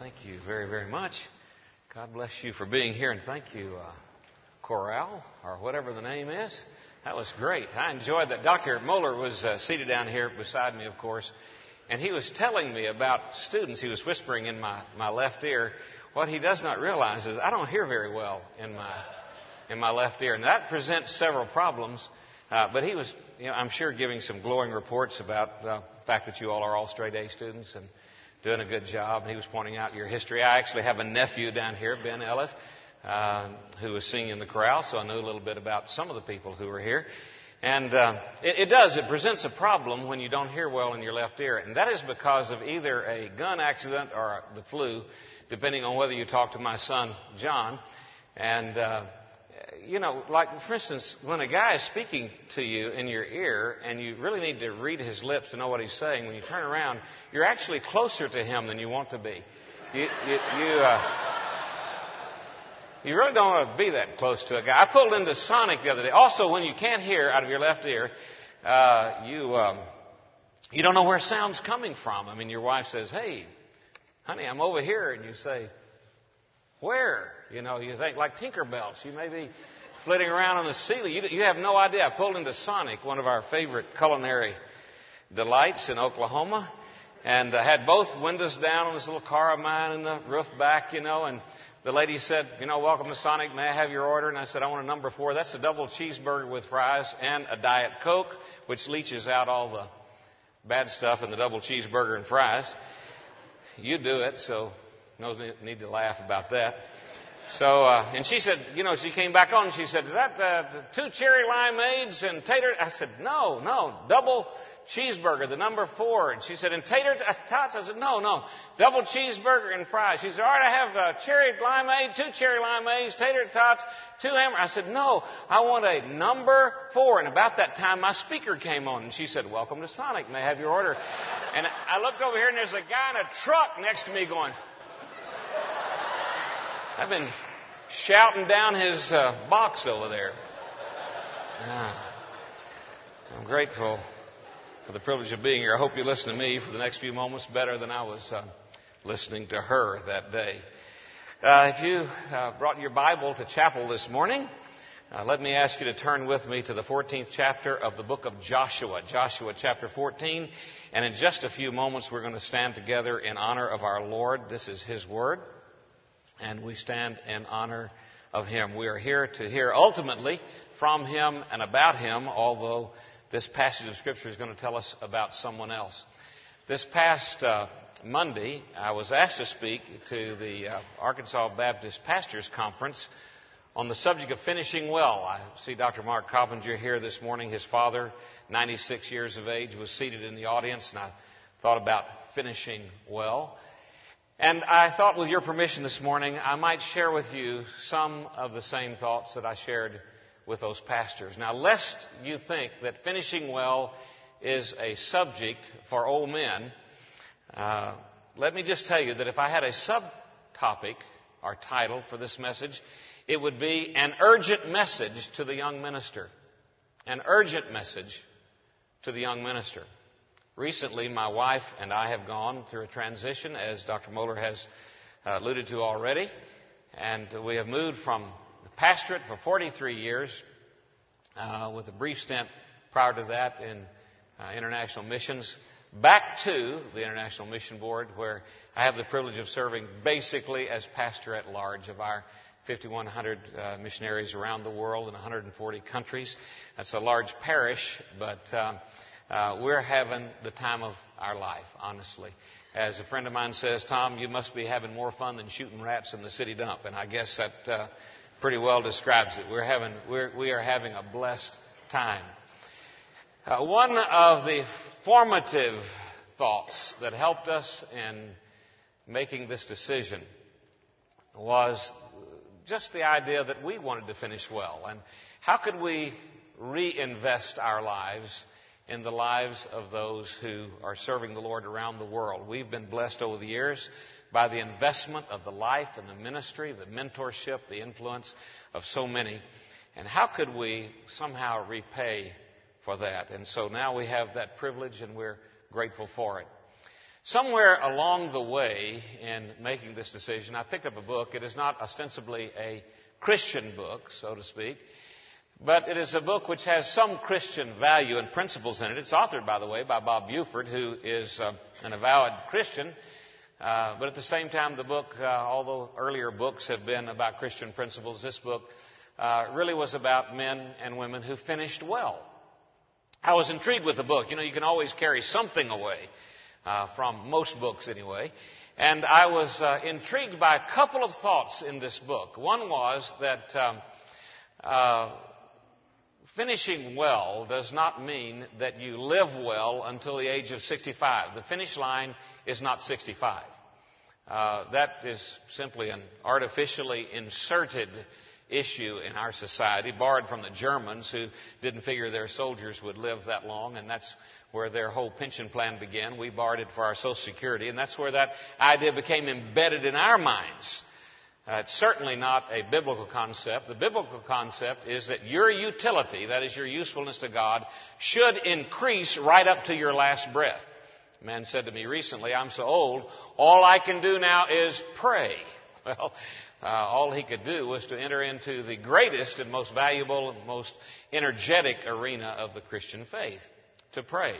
Thank you very, very much. God bless you for being here, and thank you, Corral, or whatever the name is. That was great. I enjoyed that. Dr. Moeller was seated down here beside me, of course, and he was telling me about students. He was whispering in my left ear. What he does not realize is I don't hear very well in my left ear, and that presents several problems. But he was, I'm sure, giving some glowing reports about the fact that you all are straight A students and doing a good job. He was pointing out your history. I actually have a nephew down here, Ben Elliff, who was singing in the chorale, so I knew a little bit about some of the people who were here. And it presents a problem when you don't hear well in your left ear, and that is because of either a gun accident or the flu, depending on whether you talk to my son, John. And like, for instance, when a guy is speaking to you in your ear and you really need to read his lips to know what he's saying, when you turn around, you're actually closer to him than you want to be. You really don't want to be that close to a guy. I pulled into Sonic the other day. Also, when you can't hear out of your left ear, you don't know where sound's coming from. I mean, your wife says, "Hey, honey, I'm over here," and you say, "Where?" You think like Tinkerbell. She may be flitting around on the ceiling. You have no idea. I pulled into Sonic, one of our favorite culinary delights in Oklahoma, and I had both windows down on this little car of mine and the roof back, and the lady said, "Welcome to Sonic. May I have your order?" And I said, "I want a number 4. That's a double cheeseburger with fries and a Diet Coke, which leaches out all the bad stuff in the double cheeseburger and fries." You do it, so no need to laugh about that. So, and she said, she came back on and she said, "Is that 2 cherry limeades and tater?" I said, No, double cheeseburger, the number 4. And she said, "And tater tots?" I said, No, double cheeseburger and fries. She said, "All right, I have cherry limeade, 2 cherry limeades, tater tots, 2 hamburgers." I said, "No, I want a number 4. And about that time, my speaker came on and she said, "Welcome to Sonic. May I have your order?" And I looked over here and there's a guy in a truck next to me going, I've been shouting down his box over there. I'm grateful for the privilege of being here. I hope you listen to me for the next few moments better than I was listening to her that day. If you brought your Bible to chapel this morning, let me ask you to turn with me to the 14th chapter of the book of Joshua, Joshua chapter 14. And in just a few moments, we're going to stand together in honor of our Lord. This is His Word, and we stand in honor of Him. We are here to hear ultimately from Him and about Him, although this passage of Scripture is going to tell us about someone else. This past Monday, I was asked to speak to the Arkansas Baptist Pastors Conference on the subject of finishing well. I see Dr. Mark Coppinger here this morning. His father, 96 years of age, was seated in the audience, and I thought about finishing well. And I thought, with your permission this morning, I might share with you some of the same thoughts that I shared with those pastors. Now, lest you think that finishing well is a subject for old men, let me just tell you that if I had a subtopic or title for this message, it would be an urgent message to the young minister. An urgent message to the young minister. Recently, my wife and I have gone through a transition, as Dr. Moeller has alluded to already, and we have moved from the pastorate for 43 years, with a brief stint prior to that in international missions, back to the International Mission Board, where I have the privilege of serving basically as pastor at large of our 5,100 missionaries around the world in 140 countries. That's a large parish, but we're having the time of our life, honestly. As a friend of mine says, "Tom, you must be having more fun than shooting rats in the city dump." And I guess that pretty well describes it. We are having a blessed time. One of the formative thoughts that helped us in making this decision was just the idea that we wanted to finish well. And how could we reinvest our lives in the lives of those who are serving the Lord around the world? We've been blessed over the years by the investment of the life and the ministry, the mentorship, the influence of so many. And how could we somehow repay for that? And so now we have that privilege, and we're grateful for it. Somewhere along the way in making this decision, I picked up a book. It is not ostensibly a Christian book, so to speak, but it is a book which has some Christian value and principles in it. It's authored, by the way, by Bob Buford, who is an avowed Christian. But at the same time, the book, although earlier books have been about Christian principles, this book really was about men and women who finished well. I was intrigued with the book. You know, you can always carry something away from most books anyway. And I was intrigued by a couple of thoughts in this book. One was that finishing well does not mean that you live well until the age of 65. The finish line is not 65. That is simply an artificially inserted issue in our society, borrowed from the Germans, who didn't figure their soldiers would live that long, and that's where their whole pension plan began. We borrowed it for our Social Security, and that's where that idea became embedded in our minds. It's certainly not a biblical concept. The biblical concept is that your utility, that is your usefulness to God, should increase right up to your last breath. A man said to me recently, "I'm so old, all I can do now is pray." Well, all he could do was to enter into the greatest and most valuable and most energetic arena of the Christian faith, to pray.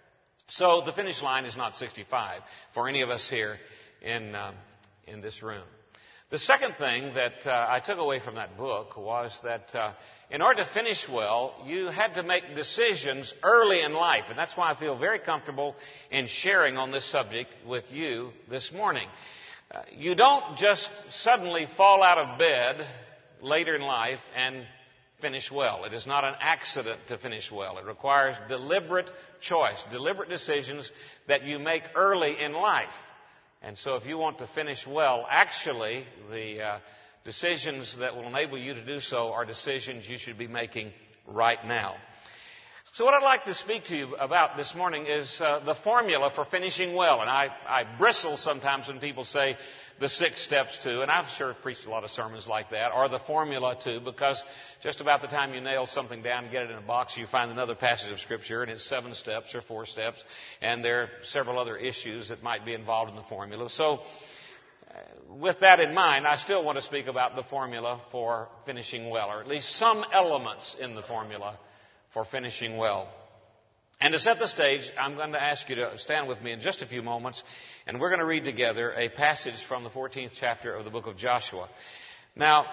So the finish line is not 65 for any of us here in this room. The second thing that I took away from that book was that in order to finish well, you had to make decisions early in life. And that's why I feel very comfortable in sharing on this subject with you this morning. You don't just suddenly fall out of bed later in life and finish well. It is not an accident to finish well. It requires deliberate choice, deliberate decisions that you make early in life. And so if you want to finish well, actually, the decisions that will enable you to do so are decisions you should be making right now. So what I'd like to speak to you about this morning is the formula for finishing well. And I bristle sometimes when people say the 6 steps to, and I've sure preached a lot of sermons like that, or the formula to, because just about the time you nail something down and get it in a box, you find another passage of Scripture, and it's 7 steps or 4 steps, and there are several other issues that might be involved in the formula. So with that in mind, I still want to speak about the formula for finishing well, or at least some elements in the formula for finishing well. And to set the stage, I'm going to ask you to stand with me in just a few moments, and we're going to read together a passage from the 14th chapter of the book of Joshua. Now,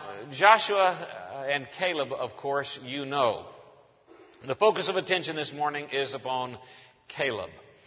Joshua and Caleb, of course, you know. The focus of attention this morning is upon Caleb.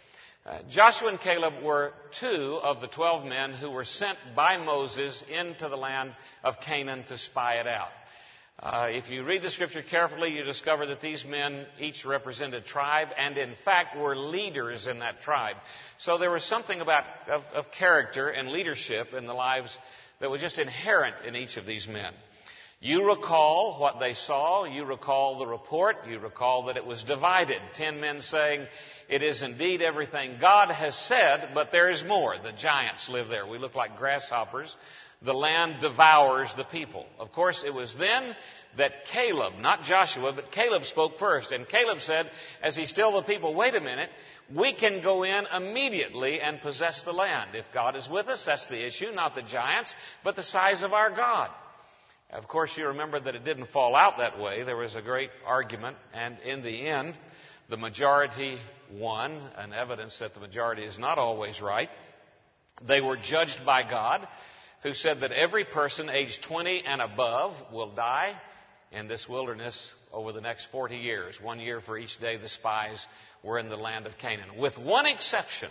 Joshua and Caleb were 2 of the 12 men who were sent by Moses into the land of Canaan to spy it out. If you read the Scripture carefully, you discover that these men each represented a tribe and, in fact, were leaders in that tribe. So there was something of character and leadership in the lives that was just inherent in each of these men. You recall what they saw. You recall the report. You recall that it was divided. 10 men saying, "It is indeed everything God has said, but there is more. The giants live there. We look like grasshoppers. The land devours the people." Of course, it was then that Caleb, not Joshua, but Caleb spoke first. And Caleb said, as he stilled the people, "Wait a minute, we can go in immediately and possess the land. If God is with us, that's the issue, not the giants, but the size of our God." Of course, you remember that it didn't fall out that way. There was a great argument, and in the end, the majority won, an evidence that the majority is not always right. They were judged by God, who said that every person aged 20 and above will die in this wilderness over the next 40 years. 1 year for each day the spies were in the land of Canaan, with one exception.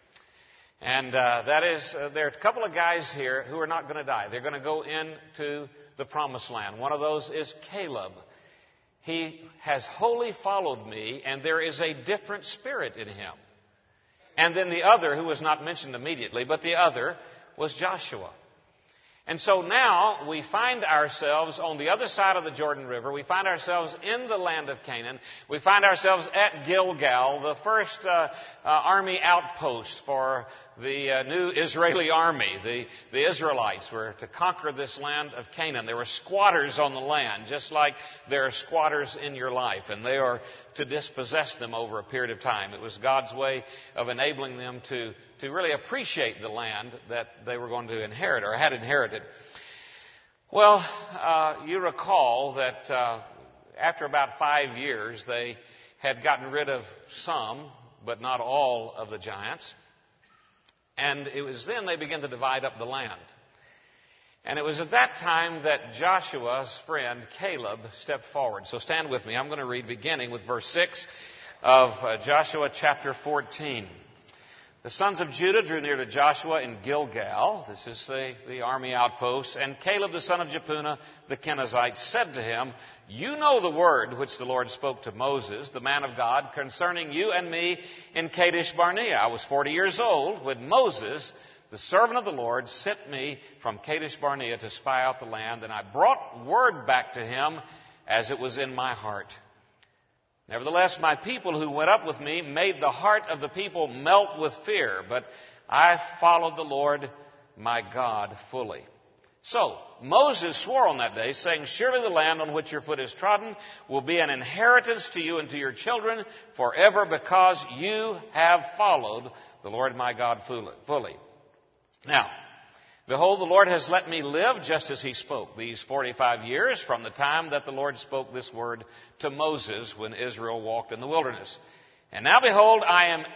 And that is, there are a couple of guys here who are not going to die. They're going to go into the promised land. One of those is Caleb. He has wholly followed me, and there is a different spirit in him. And then the other, who was not mentioned immediately, but the other was Joshua. And so now we find ourselves on the other side of the Jordan River. We find ourselves in the land of Canaan. We find ourselves at Gilgal, the first army outpost for the new Israeli army. The Israelites were to conquer this land of Canaan. There were squatters on the land, just like there are squatters in your life, and they are to dispossess them over a period of time. It was God's way of enabling them to to really appreciate the land that they were going to inherit or had inherited. Well, you recall that after about 5 years, they had gotten rid of some, but not all of the giants. And it was then they began to divide up the land. And it was at that time that Joshua's friend Caleb stepped forward. So stand with me. I'm going to read beginning with verse 6 of Joshua chapter 14. The sons of Judah drew near to Joshua in Gilgal. This is the army outpost. And Caleb the son of Jephunneh the Kenizzite said to him, "You know the word which the Lord spoke to Moses, the man of God, concerning you and me in Kadesh Barnea. I was 40 years old when Moses, the servant of the Lord, sent me from Kadesh Barnea to spy out the land, and I brought word back to him as it was in my heart. Nevertheless, my people who went up with me made the heart of the people melt with fear, but I followed the Lord my God fully. So Moses swore on that day, saying, Surely the land on which your foot is trodden will be an inheritance to you and to your children forever, because you have followed the Lord my God fully. Now, behold, the Lord has let me live just as he spoke these 45 years from the time that the Lord spoke this word to Moses when Israel walked in the wilderness. And now, behold, I am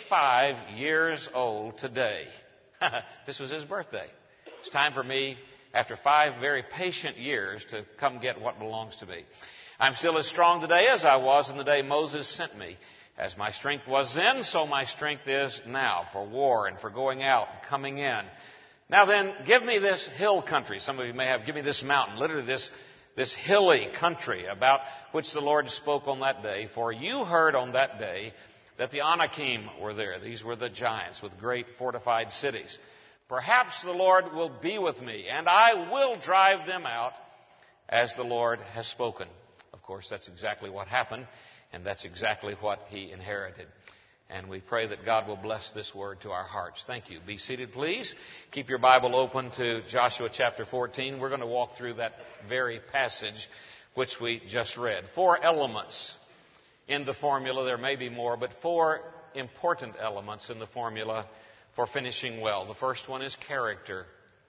85 years old today." This was his birthday. It's time for me, after 5 very patient years, to come get what belongs to me. "I'm still as strong today as I was in the day Moses sent me. As my strength was then, so my strength is now for war and for going out and coming in. Now then, give me this hill country." Some of you may have, "Give me this mountain," literally this hilly country about which the Lord spoke on that day. "For you heard on that day that the Anakim were there." These were the giants with great fortified cities. "Perhaps the Lord will be with me, and I will drive them out as the Lord has spoken." Of course, that's exactly what happened, and that's exactly what he inherited. And we pray that God will bless this word to our hearts. Thank you. Be seated, please. Keep your Bible open to Joshua chapter 14. We're going to walk through that very passage which we just read. 4 elements in the formula. There may be more, but 4 important elements in the formula for finishing well. The first one is character.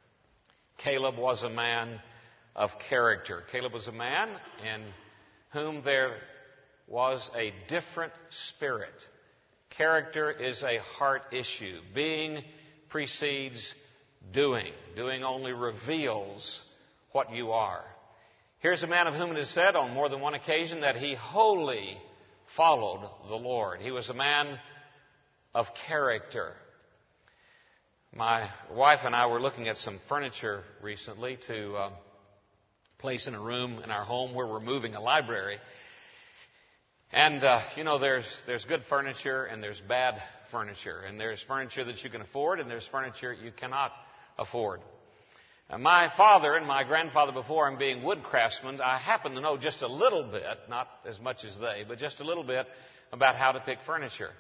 Caleb was a man of character. Caleb was a man in whom there was a different spirit. Character is a heart issue. Being precedes doing. Doing only reveals what you are. Here's a man of whom it is said on more than one occasion that he wholly followed the Lord. He was a man of character. My wife and I were looking at some furniture recently to place in a room in our home where we're moving a library. And, there's good furniture and there's bad furniture. And there's furniture that you can afford and there's furniture you cannot afford. My father and my grandfather before him being wood craftsmen, I happen to know just a little bit, not as much as they, but just a little bit about how to pick furniture.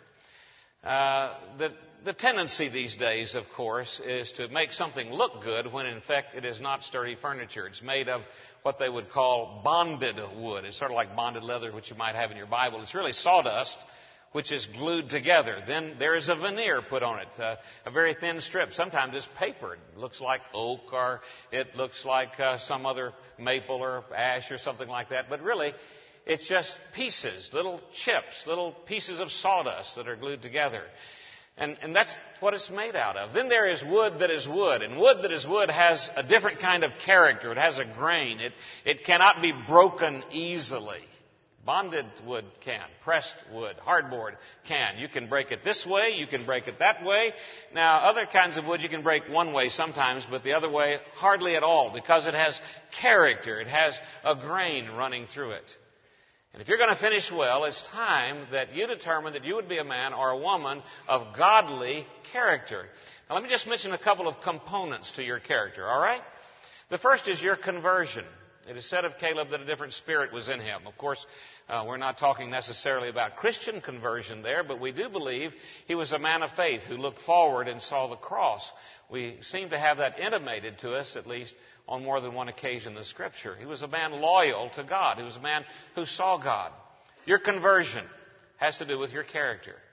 The tendency these days, of course, is to make something look good when in fact it is not sturdy furniture. It's made of what they would call bonded wood. It's sort of like bonded leather, which you might have in your Bible. It's really sawdust, which is glued together. Then there is a veneer put on it, a very thin strip. Sometimes it's papered. It looks like oak or it looks like some other maple or ash or something like that. But really, it's just pieces, little chips, little pieces of sawdust that are glued together. And that's what it's made out of. Then there is wood that is wood. And wood that is wood has a different kind of character. It has a grain. It cannot be broken easily. Bonded wood can. Pressed wood, hardboard can. You can break it this way. You can break it that way. Now, other kinds of wood you can break one way sometimes, but the other way hardly at all, because it has character. It has a grain running through it. And if you're going to finish well, it's time that you determine that you would be a man or a woman of godly character. Now, let me just mention a couple of components to your character, all right? The first is your conversion. It is said of Caleb that a different spirit was in him. Of course, we're not talking necessarily about Christian conversion there, but we do believe he was a man of faith who looked forward and saw the cross. We seem to have that intimated to us, at least on more than one occasion in the Scripture. He was a man loyal to God. He was a man who saw God. Your conversion has to do with your character.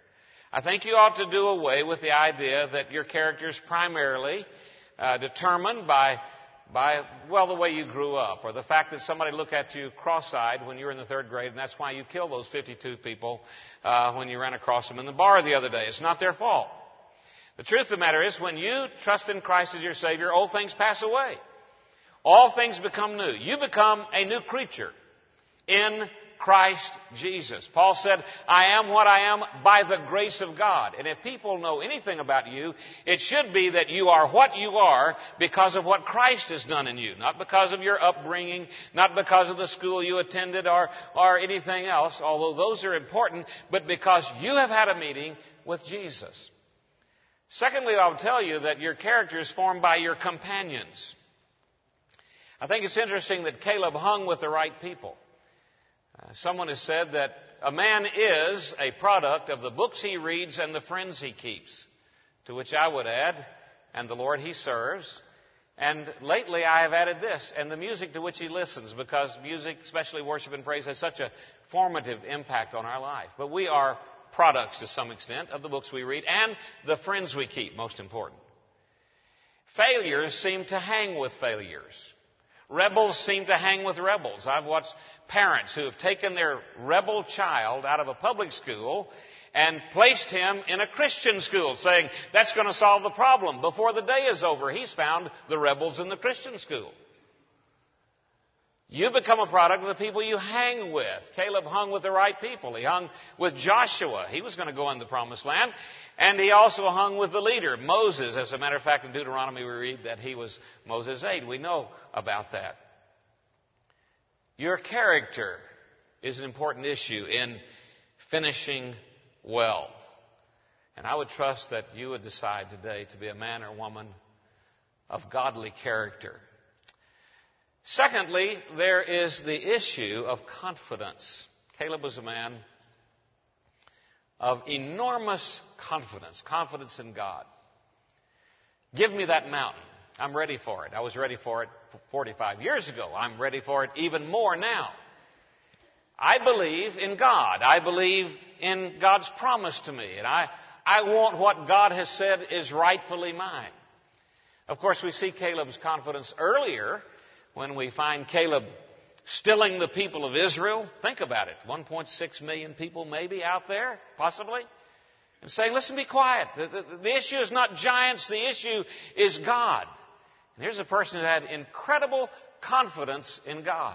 I think you ought to do away with the idea that your character is primarily determined by the way you grew up, or the fact that somebody looked at you cross-eyed when you were in the third grade, and that's why you killed those 52 people when you ran across them in the bar the other day. It's not their fault. The truth of the matter is, when you trust in Christ as your Savior, old things pass away. All things become new. You become a new creature in Christ Jesus. Paul said, I am what I am by the grace of God. And if people know anything about you, it should be that you are what you are because of what Christ has done in you. Not because of your upbringing, not because of the school you attended or anything else, although those are important, but because you have had a meeting with Jesus. Secondly, I'll tell you that your character is formed by your companions. I think it's interesting that Caleb hung with the right people. Someone has said that a man is a product of the books he reads and the friends he keeps, to which I would add, and the Lord he serves. And lately I have added this, and the music to which he listens, because music, especially worship and praise, has such a formative impact on our life. But we are products to some extent of the books we read and the friends we keep, most important. Failures seem to hang with failures. Rebels seem to hang with rebels. I've watched parents who have taken their rebel child out of a public school and placed him in a Christian school, saying, that's going to solve the problem. Before the day is over, he's found the rebels in the Christian school. You become a product of the people you hang with. Caleb hung with the right people. He hung with Joshua. He was going to go in the promised land. And he also hung with the leader, Moses. As a matter of fact, in Deuteronomy we read that he was Moses' aide. We know about that. Your character is an important issue in finishing well. And I would trust that you would decide today to be a man or woman of godly character. Secondly, there is the issue of confidence. Caleb was a man of enormous confidence in God. Give me that mountain. I'm ready for it. I was ready for it 45 years ago. I'm ready for it even more now. I believe in God. I believe in God's promise to me. And I want what God has said is rightfully mine. Of course, we see Caleb's confidence earlier when we find Caleb stilling the people of Israel. Think about it. 1.6 million people maybe out there, possibly. And saying, listen, be quiet. The issue is not giants. The issue is God. And here's a person who had incredible confidence in God.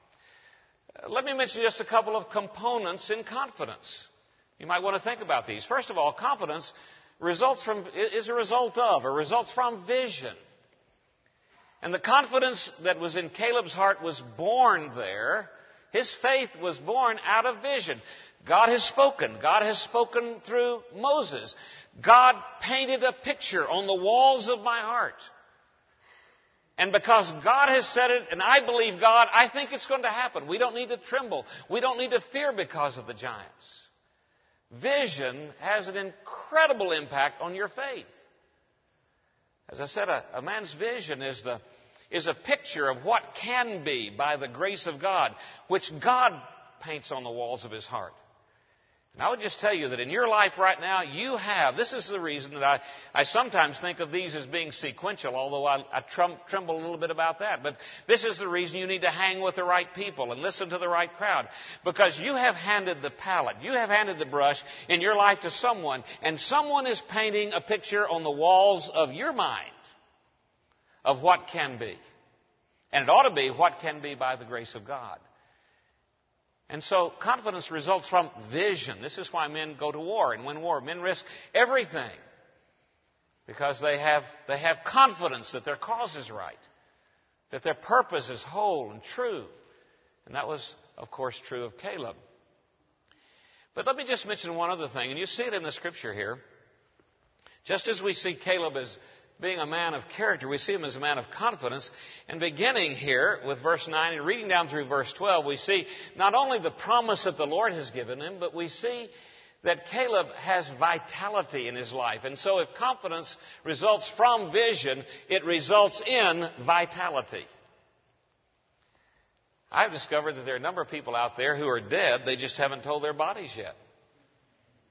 Let me mention just a couple of components in confidence. You might want to think about these. First of all, confidence is a result of, or results from vision. And the confidence that was in Caleb's heart was born there. His faith was born out of vision. God has spoken. God has spoken through Moses. God painted a picture on the walls of my heart. And because God has said it, and I believe God, I think it's going to happen. We don't need to tremble. We don't need to fear because of the giants. Vision has an incredible impact on your faith. As I said, a man's vision is a picture of what can be by the grace of God, which God paints on the walls of his heart. And I would just tell you that in your life right now, you have, this is the reason that I sometimes think of these as being sequential, although I tremble a little bit about that. But this is the reason you need to hang with the right people and listen to the right crowd. Because you have handed the palette, you have handed the brush in your life to someone, and someone is painting a picture on the walls of your mind of what can be. And it ought to be what can be by the grace of God. And so confidence results from vision. This is why men go to war and win war. Men risk everything because they have confidence that their cause is right, that their purpose is whole and true. And that was, of course, true of Caleb. But let me just mention one other thing, and you see it in the Scripture here. Just as we see Caleb as being a man of character, we see him as a man of confidence. And beginning here with verse 9 and reading down through verse 12, we see not only the promise that the Lord has given him, but we see that Caleb has vitality in his life. And so if confidence results from vision, it results in vitality. I've discovered that there are a number of people out there who are dead. They just haven't told their bodies yet.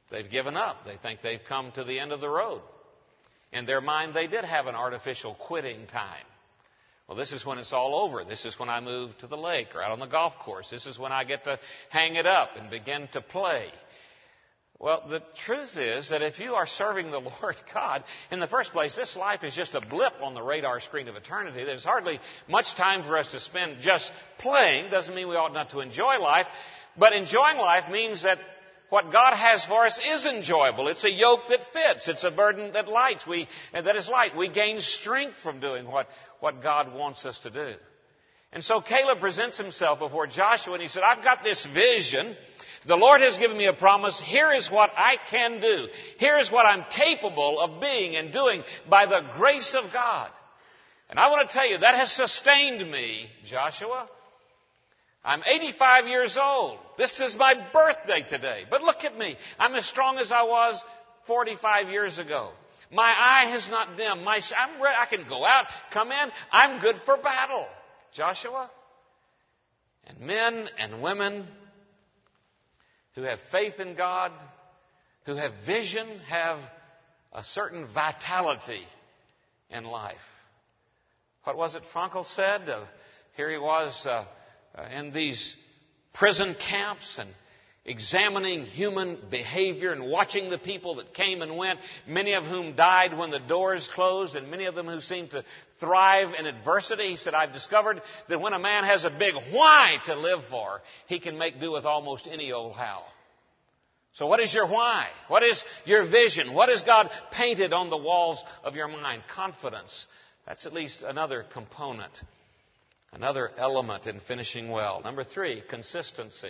They've given up. They think they've come to the end of the road. In their mind, they did have an artificial quitting time. Well, this is when it's all over. This is when I move to the lake or out on the golf course. This is when I get to hang it up and begin to play. Well, the truth is that if you are serving the Lord God, in the first place, this life is just a blip on the radar screen of eternity. There's hardly much time for us to spend just playing. Doesn't mean we ought not to enjoy life. But enjoying life means that what God has for us is enjoyable. It's a yoke that fits. It's a burden that is light. We gain strength from doing what God wants us to do. And so Caleb presents himself before Joshua and he said, I've got this vision. The Lord has given me a promise. Here is what I can do. Here is what I'm capable of being and doing by the grace of God. And I want to tell you, that has sustained me, Joshua. I'm 85 years old. This is my birthday today. But look at me. I'm as strong as I was 45 years ago. My eye has not dimmed. I'm ready. I can go out, come in. I'm good for battle, Joshua. And men and women who have faith in God, who have vision, have a certain vitality in life. What was it Frankl said? Here he was in these prison camps and examining human behavior and watching the people that came and went, many of whom died when the doors closed and many of them who seemed to thrive in adversity. He said, I've discovered that when a man has a big why to live for, he can make do with almost any old how. So what is your why? What is your vision? What has God painted on the walls of your mind? Confidence. That's at least another component. Another element in finishing well. Number 3, consistency.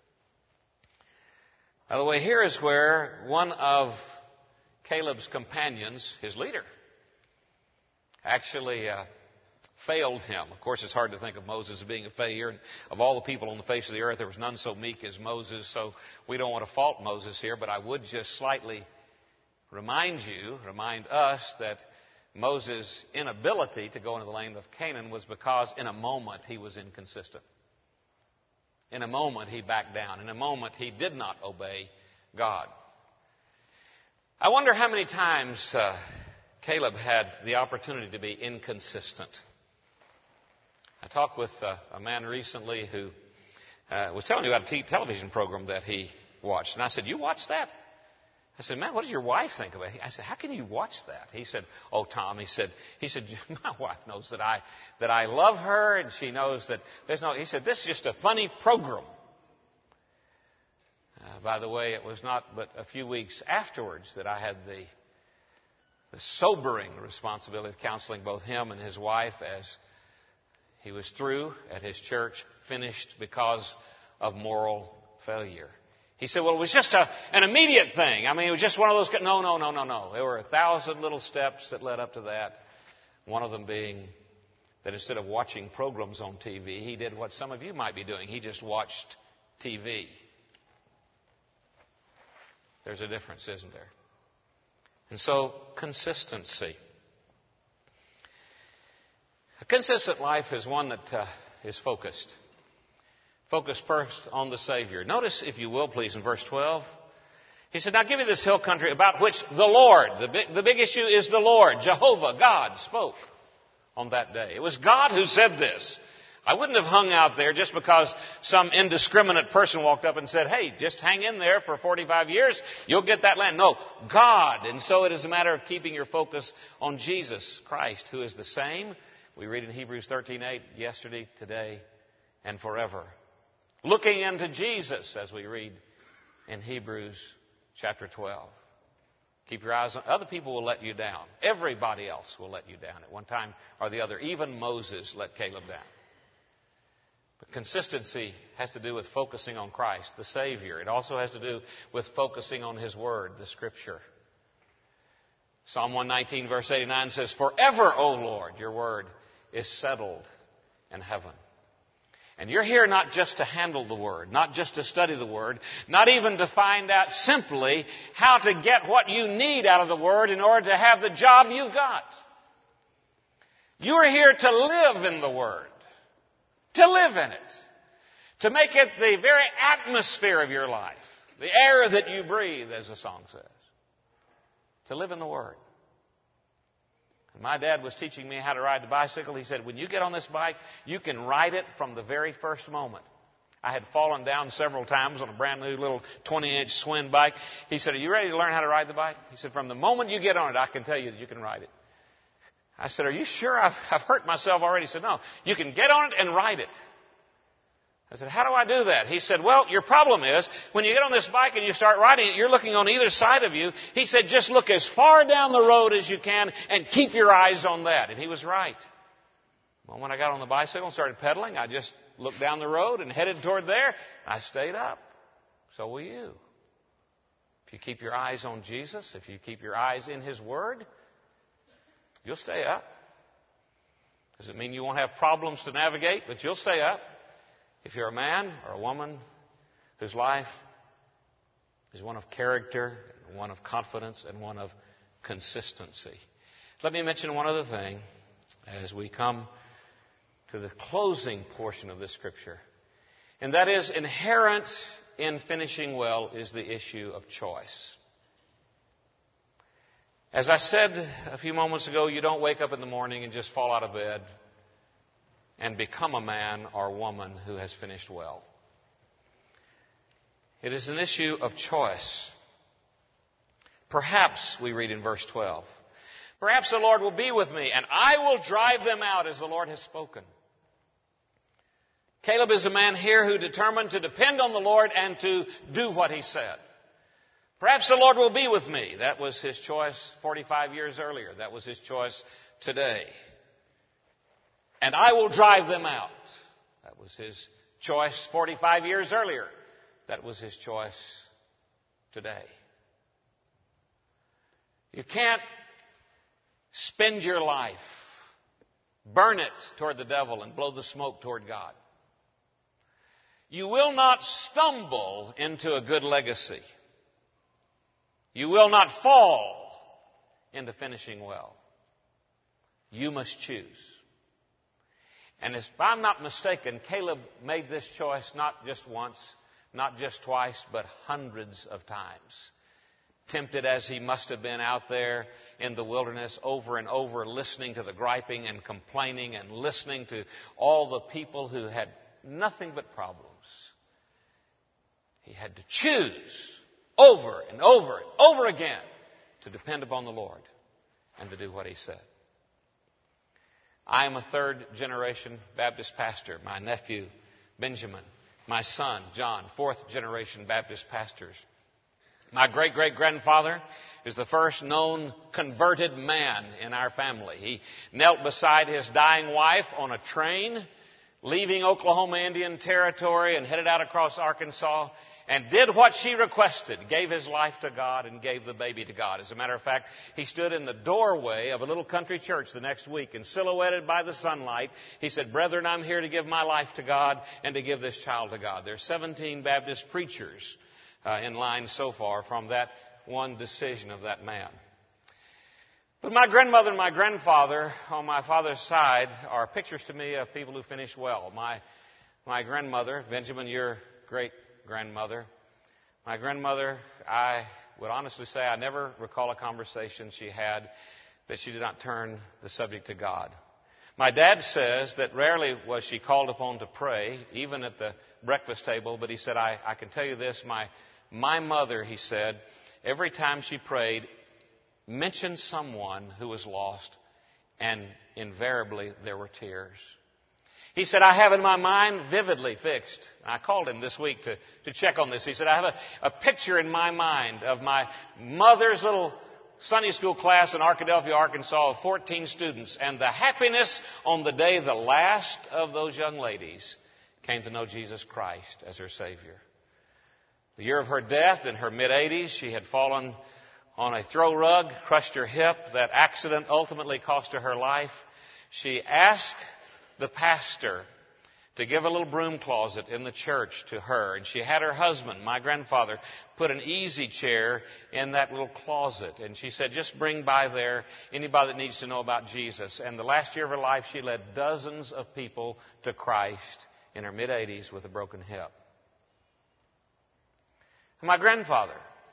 By the way, here is where one of Caleb's companions, his leader, actually failed him. Of course, it's hard to think of Moses as being a failure. And of all the people on the face of the earth, there was none so meek as Moses. So we don't want to fault Moses here, but I would just slightly remind us that Moses' inability to go into the land of Canaan was because in a moment he was inconsistent. In a moment he backed down. In a moment he did not obey God. I wonder how many times Caleb had the opportunity to be inconsistent. I talked with a man recently who was telling me about a television program that he watched. And I said, you watch that? I said, man, what does your wife think of it? I said, how can you watch that? He said, oh, Tom, he said, my wife knows that I love her and she knows that he said, this is just a funny program. By the way, it was not but a few weeks afterwards that I had the sobering responsibility of counseling both him and his wife as he was through at his church, finished because of moral failure. He said, well, it was just an immediate thing. I mean, it was just one of those. No. There were 1,000 little steps that led up to that. One of them being that instead of watching programs on TV, he did what some of you might be doing. He just watched TV. There's a difference, isn't there? And so, consistency. A consistent life is one that is focused. Focus first on the Savior. Notice, if you will, please, in verse 12. He said, now give me this hill country about which the Lord, the big issue is the Lord, Jehovah, God, spoke on that day. It was God who said this. I wouldn't have hung out there just because some indiscriminate person walked up and said, hey, just hang in there for 45 years, you'll get that land. No, God. And so it is a matter of keeping your focus on Jesus Christ, who is the same. We read in Hebrews 13:8, yesterday, today, and forever. Looking into Jesus, as we read in Hebrews chapter 12. Keep your eyes on other people will let you down. Everybody else will let you down at one time or the other. Even Moses let Caleb down. But consistency has to do with focusing on Christ, the Savior. It also has to do with focusing on His Word, the Scripture. Psalm 119, verse 89 says, forever, O Lord, your Word is settled in heaven. And you're here not just to handle the Word, not just to study the Word, not even to find out simply how to get what you need out of the Word in order to have the job you've got. You are here to live in the Word, to live in it, to make it the very atmosphere of your life. the air that you breathe, as the song says. To live in the Word. And my dad was teaching me how to ride the bicycle. He said, when you get on this bike, you can ride it from the very first moment. I had fallen down several times on a brand new little 20-inch Swin bike. He said, are you ready to learn how to ride the bike? He said, from the moment you get on it, I can tell you that you can ride it. I said, are you sure? I've hurt myself already. He said, no, you can get on it and ride it. I said, how do I do that? He said, well, your problem is when you get on this bike and you start riding it, you're looking on either side of you. He said, just look as far down the road as you can and keep your eyes on that. And he was right. Well, when I got on the bicycle and started pedaling, I just looked down the road and headed toward there. I stayed up. So will you. If you keep your eyes on Jesus, if you keep your eyes in His Word, you'll stay up. Does it mean you won't have problems to navigate, but you'll stay up? If you're a man or a woman whose life is one of character, one of confidence, and one of consistency. Let me mention one other thing as we come to the closing portion of this scripture. And that is, inherent in finishing well is the issue of choice. As I said a few moments ago, you don't wake up in the morning and just fall out of bed and become a man or woman who has finished well. It is an issue of choice. Perhaps, we read in verse 12, perhaps the Lord will be with me, and I will drive them out as the Lord has spoken. Caleb is a man here who determined to depend on the Lord and to do what He said. Perhaps the Lord will be with me. That was his choice 45 years earlier. That was his choice today. And I will drive them out. That was his choice 45 years earlier. That was his choice today. You can't spend your life, burn it toward the devil and blow the smoke toward God. You will not stumble into a good legacy. You will not fall into finishing well. You must choose. And if I'm not mistaken, Caleb made this choice not just once, not just twice, but hundreds of times. Tempted as he must have been out there in the wilderness over and over, listening to the griping and complaining and listening to all the people who had nothing but problems. He had to choose over and over and over again to depend upon the Lord and to do what He said. I am a third-generation Baptist pastor. My nephew, Benjamin. My son, John, fourth-generation Baptist pastors. My great-great-grandfather is the first known converted man in our family. He knelt beside his dying wife on a train, leaving Oklahoma Indian Territory and headed out across Arkansas, and did what she requested, gave his life to God and gave the baby to God. As a matter of fact, he stood in the doorway of a little country church the next week, and silhouetted by the sunlight, he said, "Brethren, I'm here to give my life to God and to give this child to God." There's 17 Baptist preachers in line so far from that one decision of that man. But my grandmother and my grandfather on my father's side are pictures to me of people who finished well. My grandmother, Benjamin, your great-grandmother, my grandmother, I would honestly say I never recall a conversation she had that she did not turn the subject to God. My dad says that rarely was she called upon to pray, even at the breakfast table, but he said, I can tell you this, my mother, he said, every time she prayed, mentioned someone who was lost, and invariably there were tears. He said, I have in my mind vividly fixed. I called him this week to check on this. He said, I have a picture in my mind of my mother's little Sunday school class in Arkadelphia, Arkansas of 14 students, and the happiness on the day the last of those young ladies came to know Jesus Christ as her Savior. The year of her death, in her mid-80s, she had fallen on a throw rug, crushed her hip. That accident ultimately cost her life. She asked the pastor to give a little broom closet in the church to her. And she had her husband, my grandfather, put an easy chair in that little closet. And she said, just bring by there anybody that needs to know about Jesus. And the last year of her life, she led dozens of people to Christ in her mid-80s with a broken hip. My grandfather,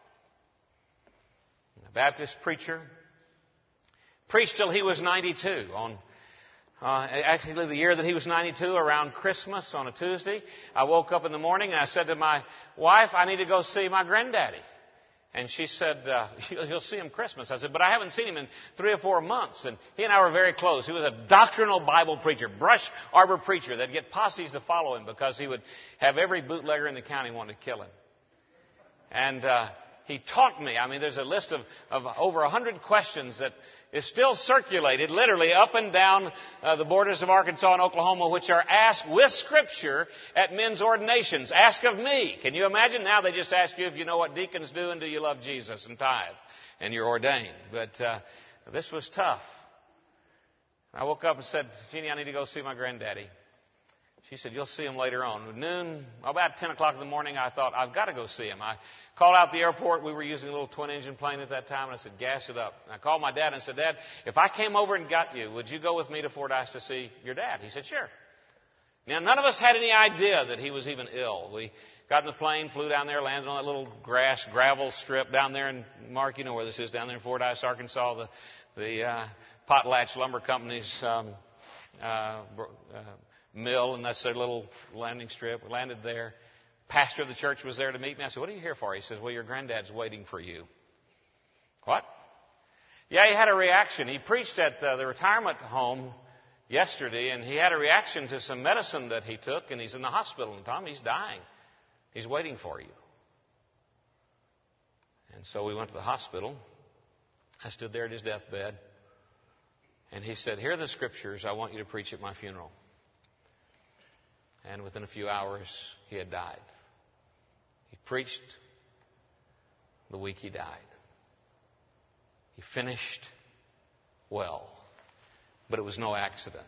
a Baptist preacher, preached till he was 92. Actually, the year that he was 92, around Christmas on a Tuesday, I woke up in the morning and I said to my wife, I need to go see my granddaddy. And she said, you'll see him Christmas. I said, but I haven't seen him in 3 or 4 months. And he and I were very close. He was a doctrinal Bible preacher, brush arbor preacher. They'd get posses to follow him because he would have every bootlegger in the county wanting to kill him. And he taught me. I mean, there's a list of over 100 questions that is still circulated literally up and down the borders of Arkansas and Oklahoma, which are asked with Scripture at men's ordinations. Ask of me. Can you imagine? Now they just ask you if you know what deacons do and do you love Jesus and tithe, and you're ordained. But this was tough. I woke up and said, Jeannie, I need to go see my granddaddy. She said, you'll see him later on. At noon, about 10 o'clock in the morning, I thought, I've got to go see him. I called out the airport. We were using a little twin-engine plane at that time, and I said, gas it up. And I called my dad and said, Dad, if I came over and got you, would you go with me to Fordyce to see your dad? He said, sure. Now, none of us had any idea that he was even ill. We got in the plane, flew down there, landed on that little gravel strip down there. And Mark, you know where this is, down there in Fordyce, Arkansas, the Potlatch Lumber Company's mill, and that's their little landing strip. We landed there. Pastor of the church was there to meet me. I said, what are you here for? He says, well, your granddad's waiting for you. What? Yeah, he had a reaction. He preached at the retirement home yesterday, and he had a reaction to some medicine that he took, and he's in the hospital. And Tom, he's dying. He's waiting for you. And so we went to the hospital. I stood there at his deathbed, and he said, here are the Scriptures I want you to preach at my funeral. And within a few hours, he had died. He preached the week he died. He finished well. But it was no accident.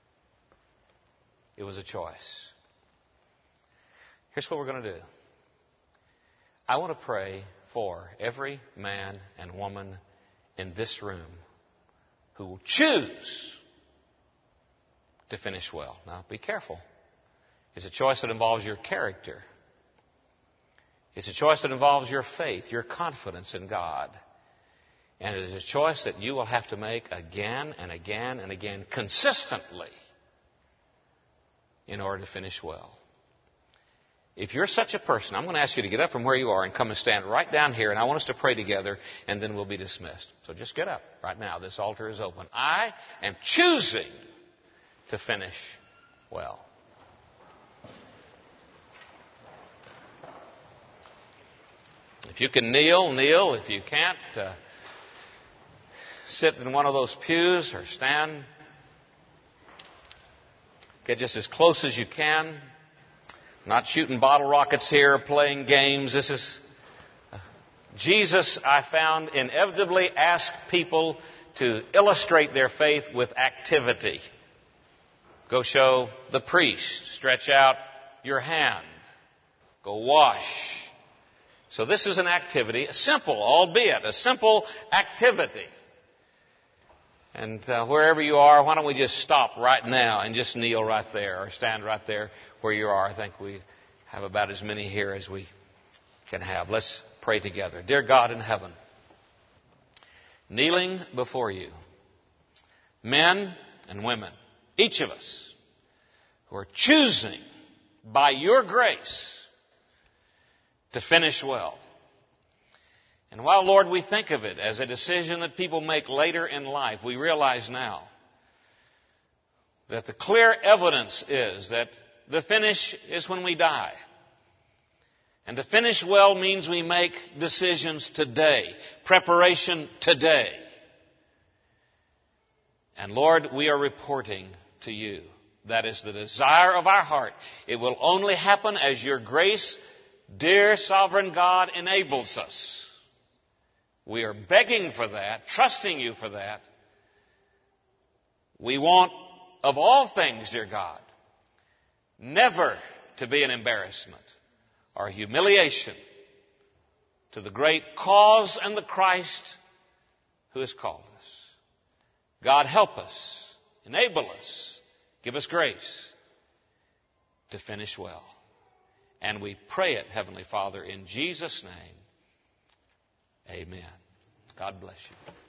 It was a choice. Here's what we're going to do. I want to pray for every man and woman in this room who will choose to finish well. Now, be careful. It's a choice that involves your character. It's a choice that involves your faith, your confidence in God. And it is a choice that you will have to make again and again and again, consistently, in order to finish well. If you're such a person, I'm going to ask you to get up from where you are and come and stand right down here, and I want us to pray together, and then we'll be dismissed. So just get up right now. This altar is open. I am choosing to finish well. If you can kneel, kneel. If you can't, sit in one of those pews or stand. Get just as close as you can. Not shooting bottle rockets here, playing games. This is Jesus, I found, inevitably asked people to illustrate their faith with activity. Go show the priest. Stretch out your hand. Go wash. So this is an activity, simple, albeit a simple activity. And wherever you are, why don't we just stop right now and just kneel right there or stand right there where you are. I think we have about as many here as we can have. Let's pray together. Dear God in heaven, kneeling before you, men and women, each of us, who are choosing by your grace to finish well. And while, Lord, we think of it as a decision that people make later in life, we realize now that the clear evidence is that the finish is when we die. And to finish well means we make decisions today, preparation today. And Lord, we are reporting to you. That is the desire of our heart. It will only happen as your grace, dear sovereign God, enables us. We are begging for that, trusting you for that. We want, of all things, dear God, never to be an embarrassment or humiliation to the great cause and the Christ who has called us. God, help us, enable us, give us grace to finish well. And we pray it, Heavenly Father, in Jesus' name. Amen. God bless you.